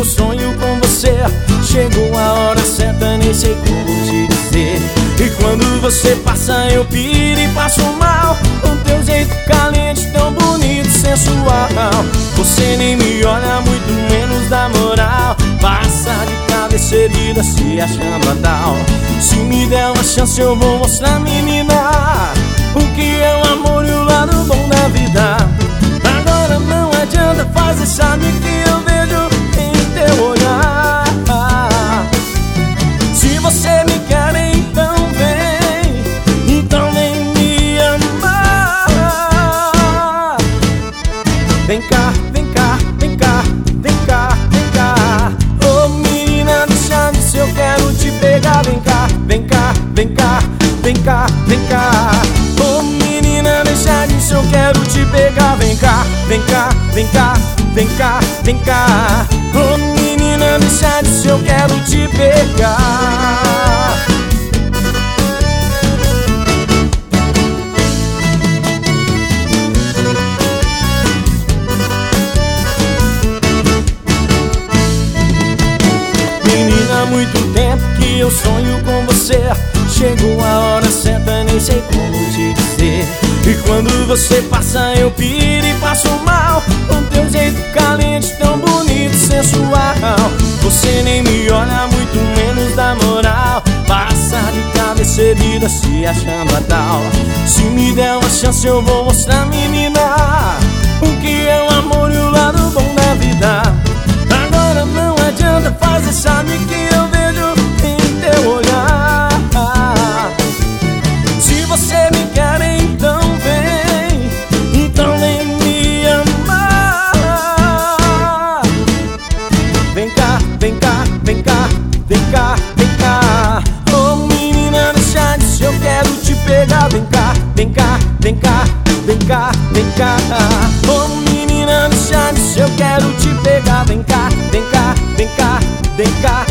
eu sonho com você. Chegou a hora certa, nem sei como te dizer. E quando você passa eu piro e passo mal, com teu jeito caliente, tão bonito e sensual. Você nem me olha, muito menos dá moral. Passa de cabeça erguida se achando a tal. Se me der uma chance eu vou mostrar, menina, o que é o amor e o lado bom da vida. Agora não adianta fazer, sabe que eu vejo em teu olhar. Se você me quer, então vem me amar. Vem cá, vem cá, vem cá, vem cá, vem cá. Ô menina, deixa disso, eu quero te pegar. Vem cá, vem cá, vem cá, vem cá, vem cá. Ô menina, deixa disso, eu quero te pegar. Vem cá, vem cá, vem cá, vem cá, vem cá. Ô menina, deixa disso, eu quero te pegar. Menina, há muito tempo que eu sonho com você. Chegou a hora certa, nem sei como te dizer. E quando você passa eu piro e passo mal, com teu jeito caliente, tão bonito e sensual. Você nem me olha, muito menos dá moral. Passa de cabeça erguida se achando a tal. Se me der uma chance eu vou mostrar, menina, o que é o amor e o lado bom da vida. Agora não adianta fazer, sabe que eu vejo em teu olhar. Se você me quer, então vem me amar. Vem cá, vem cá, vem cá, vem cá, vem cá. Ô menina, deixa disso, eu quero te pegar. Vem cá, vem cá, vem cá, vem cá, vem cá. Ô menina, deixa disso, eu quero te pegar. Vem cá, vem cá, vem cá, vem cá.